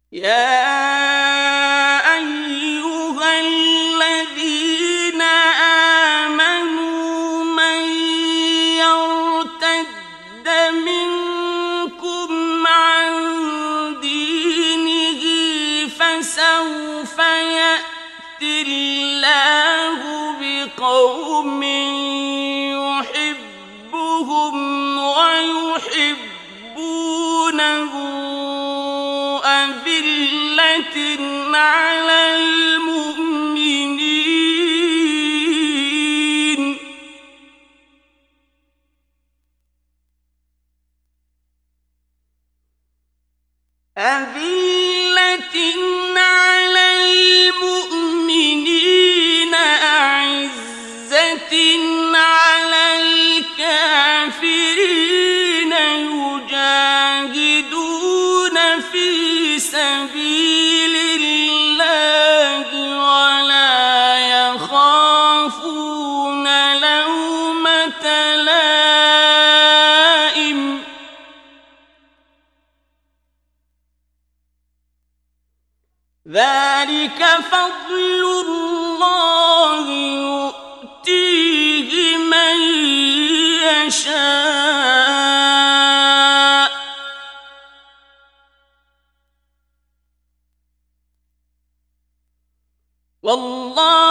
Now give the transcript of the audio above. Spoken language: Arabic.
يا أيها الذين آمنوا من يرتد منكم عن دينه فسوف يأتي الله بقوم يحبهم ويحبونه أذلة على المؤمنين أعزة على الكافرين يجاهدون في سبيل الله ولا يخافون لومة لائم ذلك فضل الله يؤتيه من يشاء والله